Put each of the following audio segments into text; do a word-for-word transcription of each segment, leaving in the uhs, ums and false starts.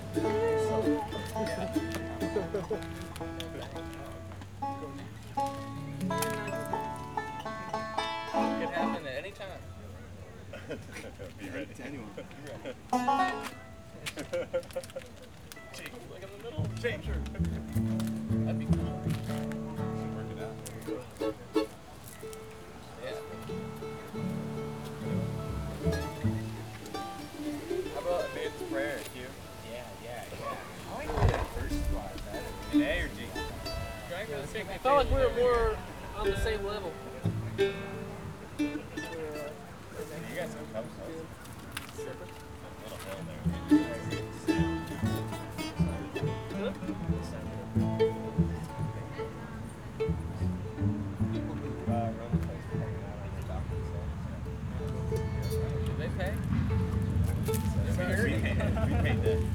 Could happen at any time. Be ready. To anyone. Jake, like in the middle. Jake, sure. That'd be cool. Should work it out. Yeah. How about Amanda's prayer, Q? Yeah, yeah, yeah. How I did that first spot, that An A or G? I felt like we were more on the same level. You guys have cups, huh? Little hill there. Uh, Roman place for hanging out on the dock and stuff. Did they pay? We paid, we paid them.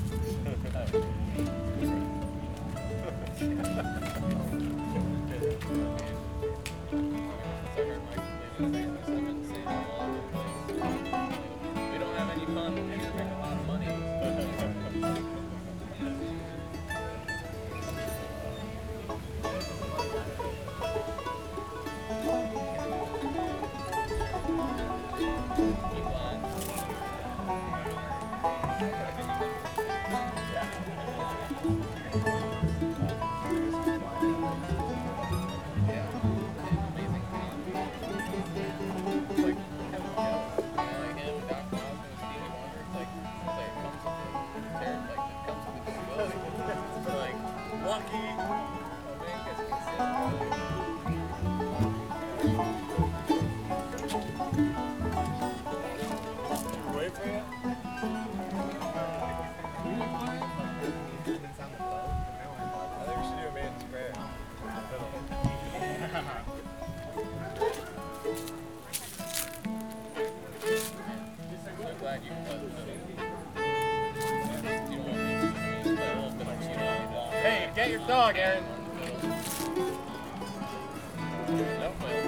We don't have any fun. We need to make a lot of money. Keep on. Hey, get your dog, Aaron. Nope.